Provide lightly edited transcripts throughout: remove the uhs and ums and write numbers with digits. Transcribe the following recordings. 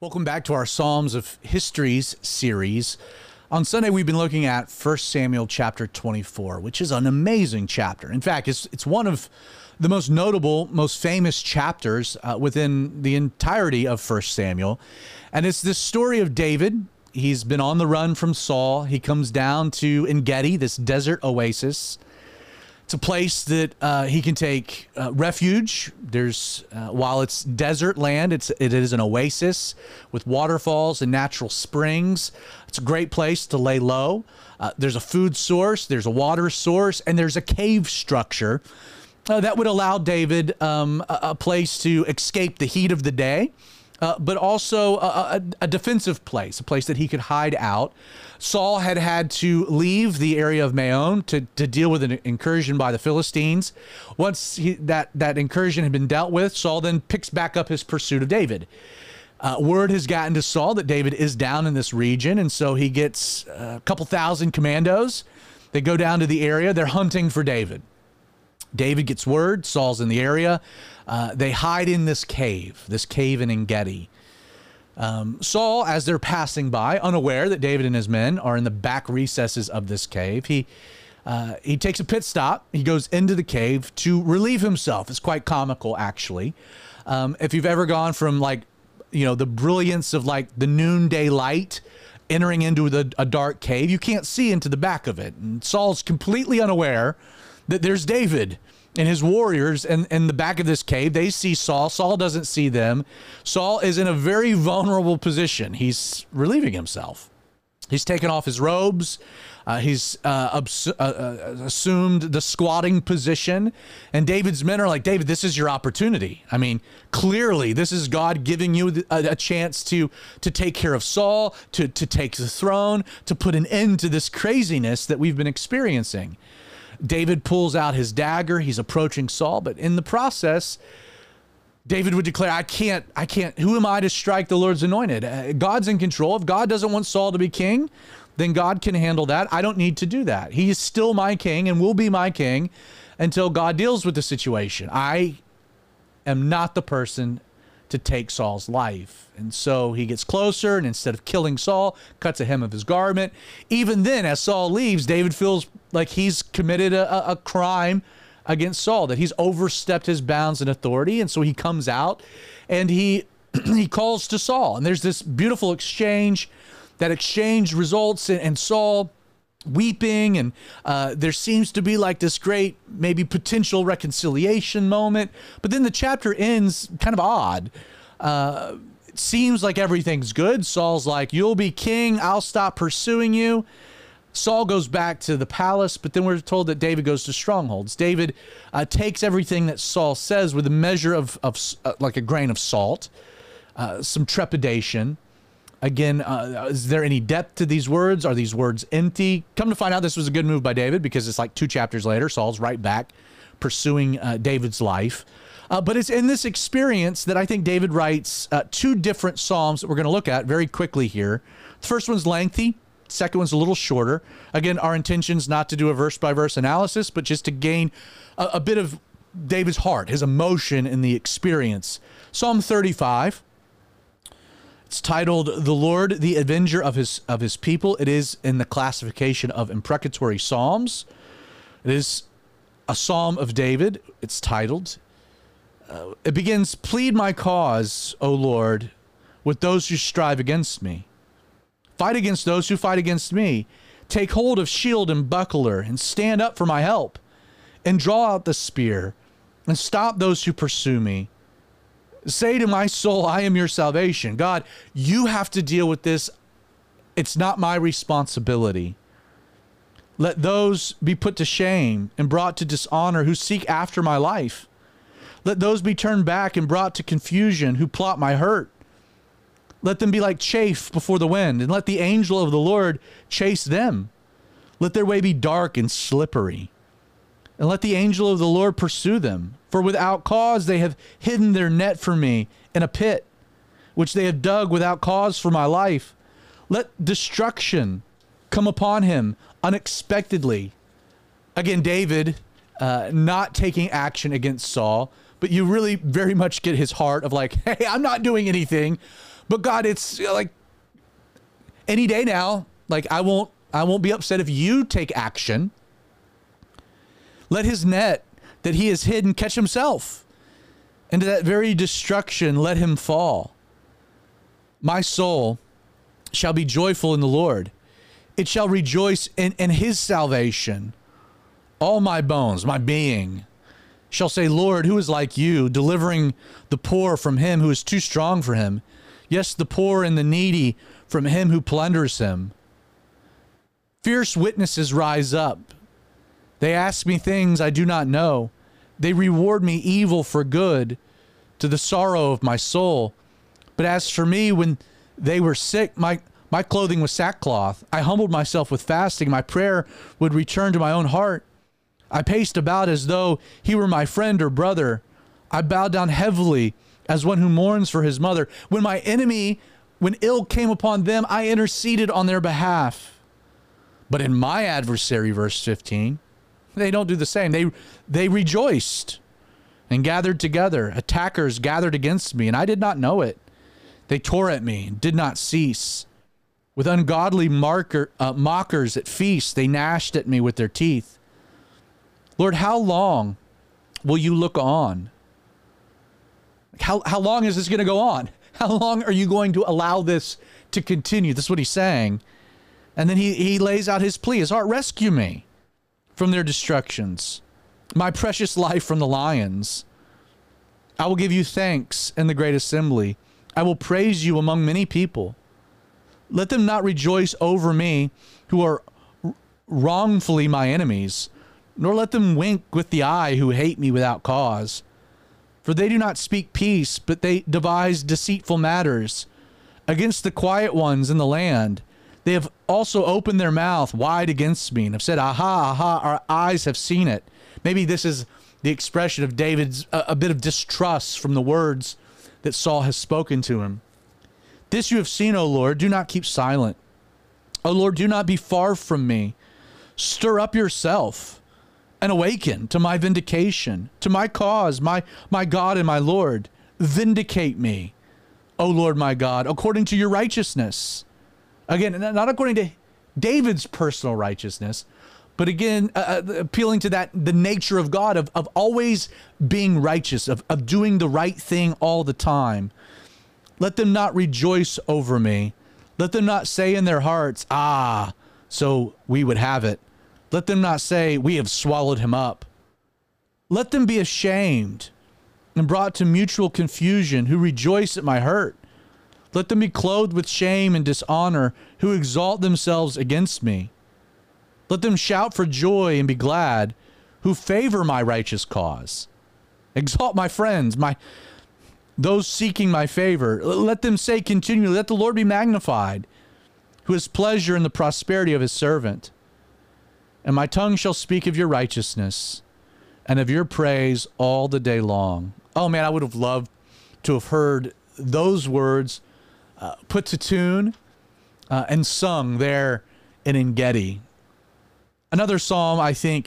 Welcome back to our Psalms of Histories series. On Sunday, we've been looking at 1 Samuel chapter 24, which is an amazing chapter. In fact, it's one of the most notable, most famous chapters within the entirety of 1 Samuel. And it's this story of David. He's been on the run from Saul. He comes down to En-Gedi, this desert oasis. It's a place that he can take refuge. There's while it's desert land, it is an oasis with waterfalls and natural springs. It's a great place to lay low. There's a food source, there's a water source, and there's a cave structure that would allow David a place to escape the heat of the day. But also a defensive place, a place that he could hide out. Saul had to leave the area of Maon to deal with an incursion by the Philistines. Once that incursion had been dealt with, Saul then picks back up his pursuit of David. Word has gotten to Saul that David is down in this region, and so he gets a couple thousand commandos. They go down to the area. They're hunting for David. David gets word, Saul's in the area. They hide in this cave in En-Gedi. Saul, as they're passing by, unaware that David and his men are in the back recesses of this cave, he takes a pit stop. He goes into the cave to relieve himself. It's quite comical, actually. If you've ever gone from the brilliance of the noonday light entering into a dark cave, you can't see into the back of it. And Saul's completely unaware that there's David and his warriors in the back of this cave. They see Saul. Saul doesn't see them. Saul is in a very vulnerable position. He's relieving himself. He's taken off his robes. He's assumed the squatting position. And David's men are like, David, this is your opportunity. I mean, clearly, this is God giving you a chance to take care of Saul, to take the throne, to put an end to this craziness that we've been experiencing. David pulls out his dagger. He's approaching Saul, but in the process, David would declare, I can't, who am I to strike the Lord's anointed? God's in control. If God doesn't want Saul to be king, then God can handle that. I don't need to do that. He is still my king and will be my king until God deals with the situation. I am not the person to take Saul's life. And so he gets closer, and instead of killing Saul, cuts a hem of his garment. Even then, as Saul leaves, David feels like he's committed a crime against Saul, that he's overstepped his bounds and authority. And so he comes out and he calls to Saul. And there's this beautiful exchange. That exchange results in Saul weeping, and there seems to be this great maybe potential reconciliation moment. But then the chapter ends kind of odd. It seems like everything's good. Saul's like, you'll be king. I'll stop pursuing you. Saul goes back to the palace, but then we're told that David goes to strongholds. David takes everything that Saul says with a measure of like a grain of salt, some trepidation. Again, is there any depth to these words? Are these words empty? Come to find out, this was a good move by David, because it's 2 chapters later, Saul's right back pursuing David's life. But it's in this experience that I think David writes 2 different psalms that we're going to look at very quickly here. The first one's lengthy. The second one's a little shorter. Again, our intention's not to do a verse-by-verse analysis, but just to gain a bit of David's heart, his emotion in the experience. Psalm 35. It's titled, "The Lord, the Avenger of His People." It is in the classification of imprecatory psalms. It is a psalm of David. It's titled. It begins, "Plead my cause, O Lord, with those who strive against me. Fight against those who fight against me. Take hold of shield and buckler, and stand up for my help, and draw out the spear, and stop those who pursue me. Say to my soul, I am your salvation." God, you have to deal with this. It's not my responsibility. "Let those be put to shame and brought to dishonor who seek after my life. Let those be turned back and brought to confusion who plot my hurt. Let them be like chaff before the wind, and let the angel of the Lord chase them. Let their way be dark and slippery, and let the angel of the Lord pursue them. For without cause they have hidden their net for me in a pit, which they have dug without cause for my life. Let destruction come upon him unexpectedly." Again, David not taking action against Saul, but you really very much get his heart of hey, I'm not doing anything, But God, it's like any day now, like I won't be upset if you take action. Let his net that he has hidden catch himself. Into that very destruction, let him fall. My soul shall be joyful in the Lord. It shall rejoice in his salvation. All my bones, my being, shall say, Lord, who is like you, delivering the poor from him who is too strong for him? Yes, the poor and the needy from him who plunders him. Fierce witnesses rise up. They ask me things I do not know. They reward me evil for good, to the sorrow of my soul. But as for me, when they were sick, my clothing was sackcloth. I humbled myself with fasting. My prayer would return to my own heart. I paced about as though he were my friend or brother. I bowed down heavily as one who mourns for his mother. When my enemy, when ill came upon them, I interceded on their behalf. But in my adversary, verse 15, they don't do the same. They rejoiced and gathered together. Attackers gathered against me, and I did not know it. They tore at me and did not cease. With ungodly mockers at feasts, they gnashed at me with their teeth. Lord, how long will you look on? How long is this going to go on? How long are you going to allow this to continue? This is what he's saying. And then he lays out his plea, his heart, rescue me from their destructions, my precious life from the lions. I will give you thanks in the great assembly. I will praise you among many people. Let them not rejoice over me who are wrongfully my enemies, nor let them wink with the eye who hate me without cause. For they do not speak peace, but they devise deceitful matters. Against the quiet ones in the land, they have also opened their mouth wide against me and have said, aha, aha, our eyes have seen it. Maybe this is the expression of David's a bit of distrust from the words that Saul has spoken to him. This you have seen, O Lord, do not keep silent. O Lord, do not be far from me. Stir up yourself and awaken to my vindication, to my cause, my God and my Lord. Vindicate me, O Lord my God, according to your righteousness. Again, not according to David's personal righteousness, but again, appealing to the nature of God, of always being righteous, of doing the right thing all the time. Let them not rejoice over me. Let them not say in their hearts, ah, so we would have it. Let them not say, we have swallowed him up. Let them be ashamed and brought to mutual confusion who rejoice at my hurt. Let them be clothed with shame and dishonor who exalt themselves against me. Let them shout for joy and be glad who favor my righteous cause. Exalt my friends, those seeking my favor. Let them say continually, let the Lord be magnified, who has pleasure in the prosperity of his servant. And my tongue shall speak of your righteousness and of your praise all the day long. Oh man, I would have loved to have heard those words put to tune and sung there in En-Gedi. Another psalm, I think,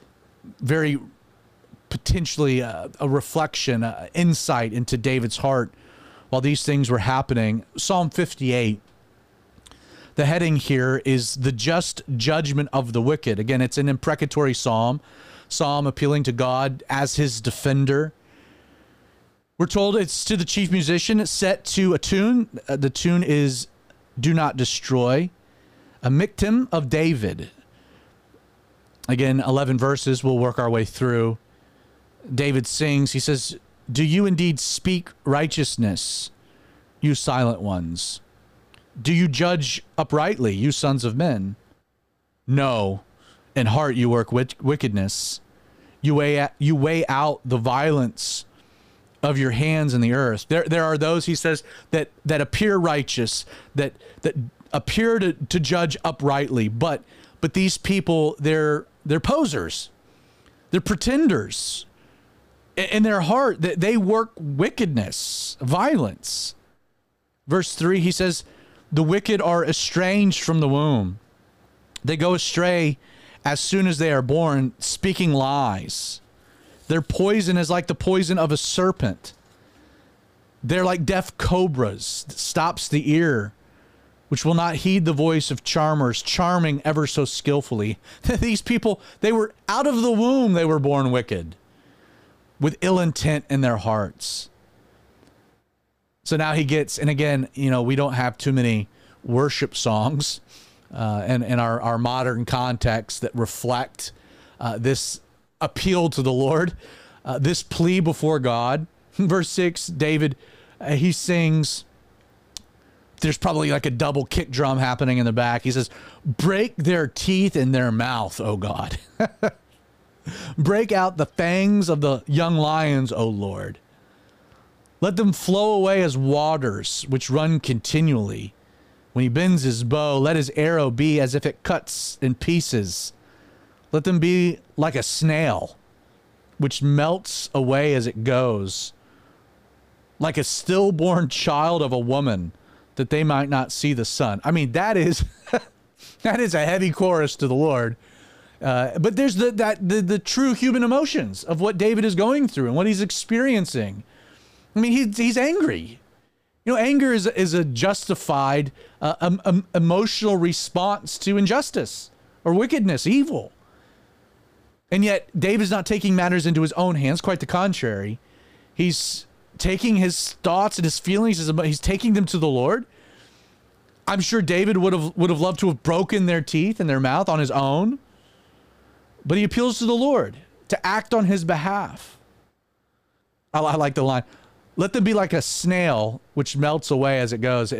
very potentially a reflection, insight into David's heart while these things were happening. Psalm 58. The heading here is the just judgment of the wicked. Again, it's an imprecatory psalm appealing to God as his defender. We're told it's to the chief musician. It's set to a tune. The tune is Do Not Destroy, a miktam of David. Again, 11 verses. We'll work our way through. David sings. He says, do you indeed speak righteousness, you silent ones? Do you judge uprightly, you sons of men? No, in heart you work wickedness. You weigh out the violence of your hands in the earth. There are those, he says, that appear righteous, that appear to judge uprightly, but these people, they're posers. They're pretenders. In their heart, they work wickedness, violence. Verse 3, he says, the wicked are estranged from the womb. They go astray as soon as they are born, speaking lies. Their poison is like the poison of a serpent. They're like deaf cobras that stops the ear, which will not heed the voice of charmers, charming ever so skillfully. These people, they were out of the womb, they were born wicked, with ill intent in their hearts. So now he gets, and again, you know, we don't have too many worship songs in our modern context that reflect this appeal to the Lord, this plea before God. Verse 6, David, he sings, there's probably like a double kick drum happening in the back. He says, break their teeth in their mouth, O God. Break out the fangs of the young lions, O Lord. Let them flow away as waters which run continually. When he bends his bow, let his arrow be as if it cuts in pieces. Let them be like a snail, which melts away as it goes, like a stillborn child of a woman, that they might not see the sun. I mean, that is that is a heavy chorus to the Lord. But there's the true human emotions of what David is going through and what he's experiencing. I mean, he's angry. You know, anger is a justified emotional response to injustice or wickedness, evil. And yet, David's not taking matters into his own hands. Quite the contrary. He's taking his thoughts and his feelings, he's taking them to the Lord. I'm sure David would have loved to have broken their teeth in their mouth on his own. But he appeals to the Lord to act on his behalf. I like the line. Let them be like a snail which melts away as it goes.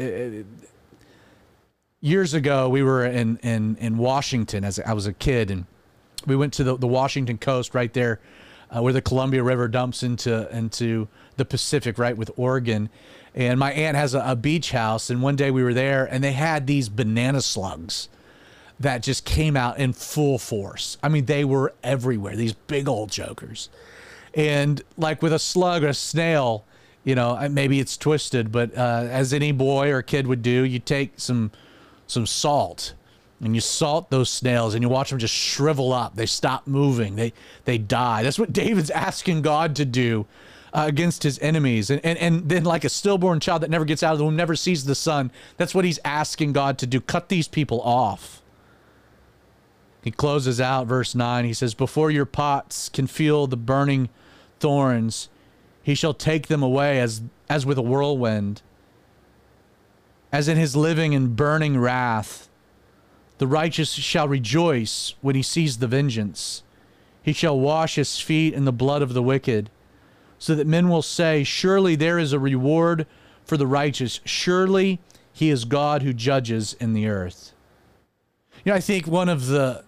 Years ago, we were in Washington as I was a kid, and we went to the Washington coast right there where the Columbia River dumps into the Pacific, right, with Oregon. And my aunt has a beach house, and one day we were there, and they had these banana slugs that just came out in full force. I mean, they were everywhere, these big old jokers. And like with a slug or a snail, you know, maybe it's twisted, but as any boy or kid would do, you take some salt and you salt those snails and you watch them just shrivel up. They stop moving. They die. That's what David's asking God to do against his enemies. And then like a stillborn child that never gets out of the womb, never sees the sun, that's what he's asking God to do. Cut these people off. He closes out verse 9. He says, before your pots can feel the burning thorns, he shall take them away as with a whirlwind. As in his living and burning wrath, the righteous shall rejoice when he sees the vengeance. He shall wash his feet in the blood of the wicked, so that men will say, surely there is a reward for the righteous. Surely he is God who judges in the earth. You know, I think one of the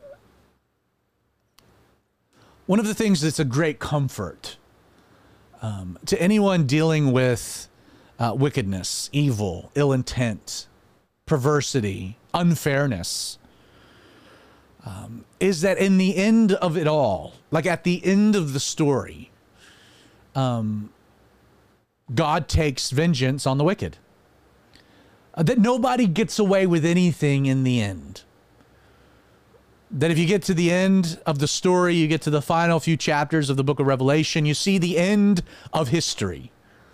things that's a great comfort to anyone dealing with wickedness, evil, ill intent, perversity, unfairness, is that in the end of it all, like at the end of the story, God takes vengeance on the wicked. That nobody gets away with anything in the end. That if you get to the end of the story, you get to the final few chapters of the book of Revelation, you see the end of history.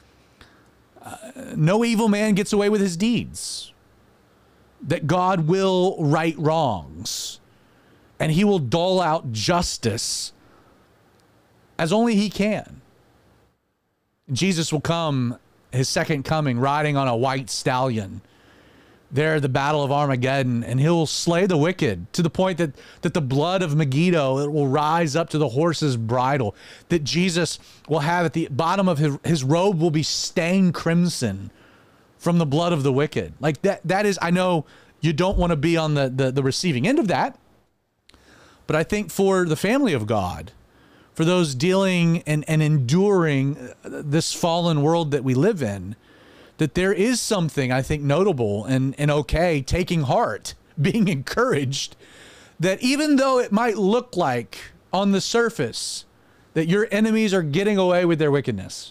No evil man gets away with his deeds. That God will right wrongs. And he will dole out justice as only he can. Jesus will come, his second coming, riding on a white stallion. There, the battle of Armageddon, and he'll slay the wicked to the point that the blood of Megiddo, it will rise up to the horse's bridle, that Jesus will have at the bottom of his robe will be stained crimson from the blood of the wicked. Like that is, I know you don't want to be on the receiving end of that, but I think for the family of God, for those dealing and enduring this fallen world that we live in, that there is something, I think, notable and okay, taking heart, being encouraged, that even though it might look like on the surface that your enemies are getting away with their wickedness,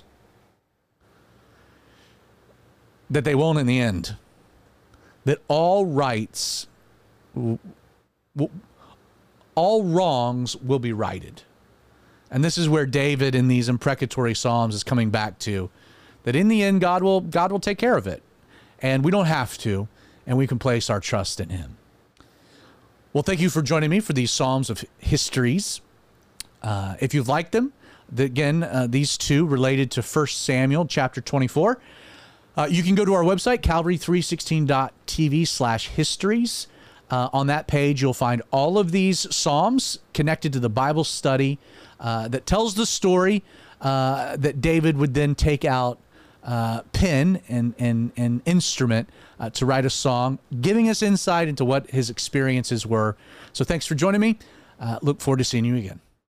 that they won't in the end. That all rights, all wrongs will be righted. And this is where David in these imprecatory Psalms is coming back to, that in the end, God will take care of it. And we don't have to, and we can place our trust in him. Well, thank you for joining me for these Psalms of Histories. If you've liked them, these two related to 1 Samuel chapter 24, you can go to our website, calvary316.tv/histories. On that page, you'll find all of these Psalms connected to the Bible study that tells the story that David would then take out pen and instrument to write a song, giving us insight into what his experiences were. So thanks for joining me. Look forward to seeing you again.